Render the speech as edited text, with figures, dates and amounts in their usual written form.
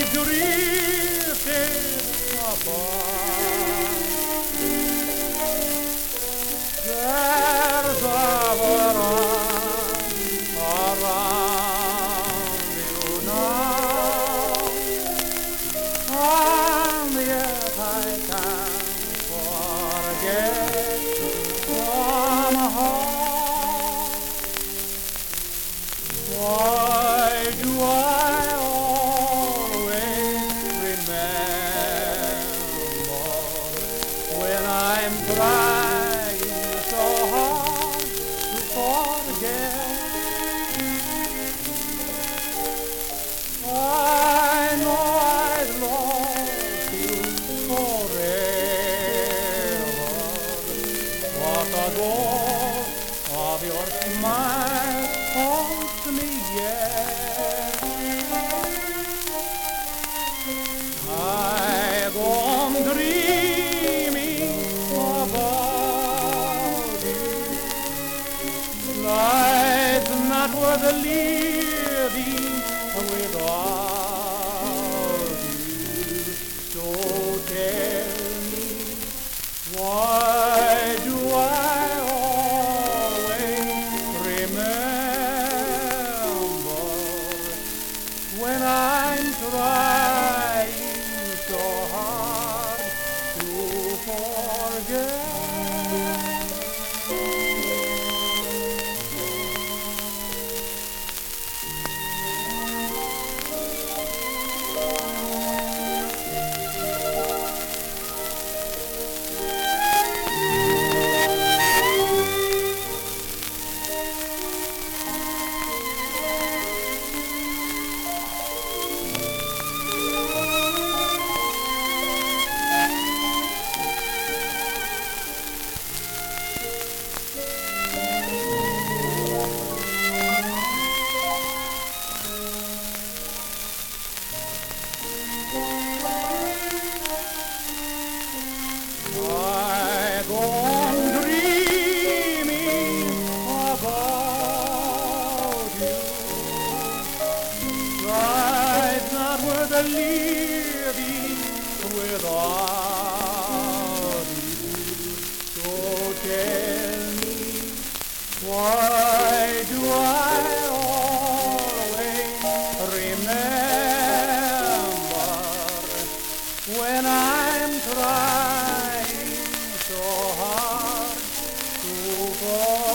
drifted apart. There's a world around you now, and yet I can't forget somehow. Why do I always remember when I'm trying so hard to forget? I know I've lost you forever, but the ghost of your smile haunts me yet. I go on dreaming about you. Life's not worth living without you. So tell me, why do I when I'm trying so hard to forget? I go on dreaming about you. Life's not worth living without you. So tell me, why do I always remember when I'm trying so hard to forget?